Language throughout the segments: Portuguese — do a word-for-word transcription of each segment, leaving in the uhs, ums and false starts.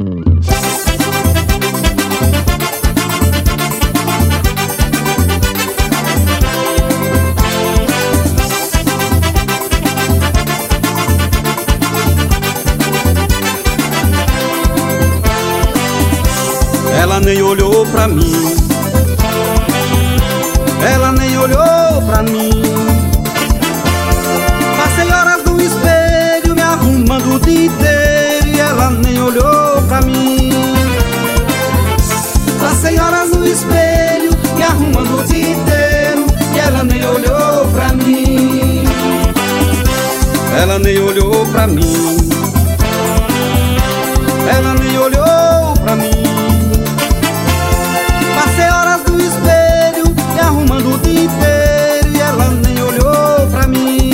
Ela nem olhou pra mim, ela nem olhou pra mim. Passei horas no espelho me arrumando o dia inteiro e ela nem olhou pra mim. Passei horas no espelho me arrumando o dia inteiro e ela nem olhou pra mim. Ela nem olhou pra mim, ela nem olhou pra mim. Passei horas no espelho me arrumando o dia inteiro e ela nem olhou pra mim.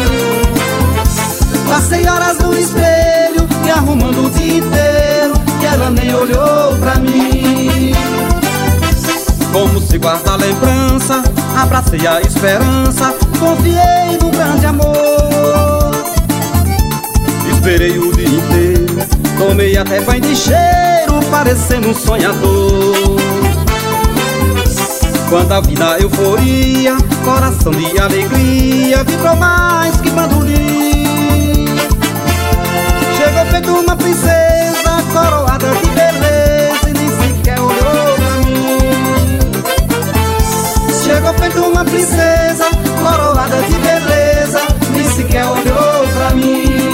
Passei horas no espelho me arrumando o dia inteiro e ela nem olhou pra mim. Como se guarda a lembrança, abracei a esperança, confiei no grande amor. Esperei o dia inteiro, tomei até banho de cheiro, parecendo um sonhador. Quando a vida euforia, coração de alegria, vibrou mais que bandolim. Chegou feito uma princesa, coroada de beleza e nem sequer olhou pra mim. Chegou feito uma princesa, coroada de beleza, nem sequer olhou pra mim.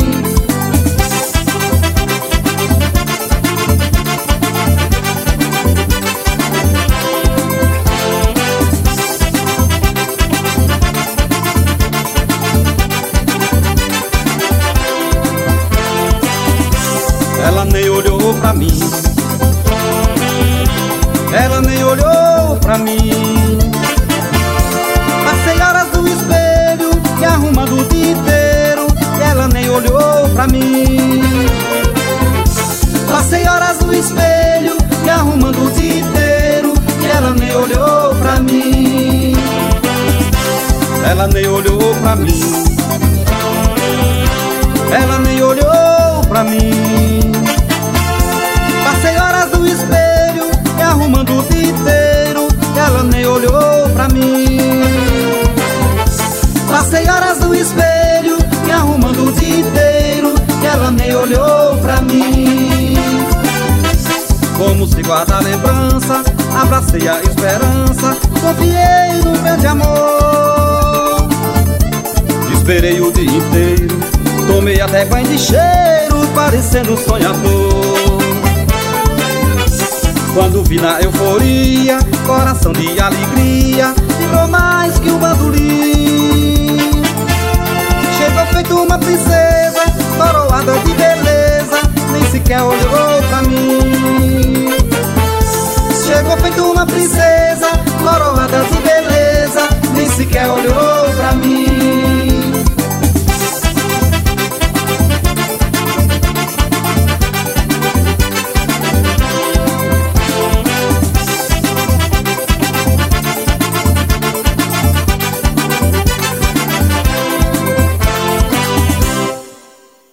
Ela nem olhou pra mim, ela nem olhou pra mim. Passei horas no espelho me arrumando o dia inteiro e ela nem olhou pra mim. Passei horas no espelho me arrumando o dia inteiro e ela nem olhou pra mim. Ela nem olhou pra mim, ela nem olhou pra mim. Passei horas no espelho me arrumando o dia inteiro e ela nem olhou pra mim. Passei horas no espelho me arrumando o dia inteiro e ela nem olhou pra mim. Como se guarda a lembrança, abracei a esperança, confiei no grande amor. Esperei o dia inteiro, tomei até banho de cheiro, parecendo um sonhador. Quando vi na euforia, coração de alegria, vibrou mais que um bandolim. Chegou feito uma princesa, coroada de beleza, nem sequer olhou pra mim. Chegou feito uma princesa,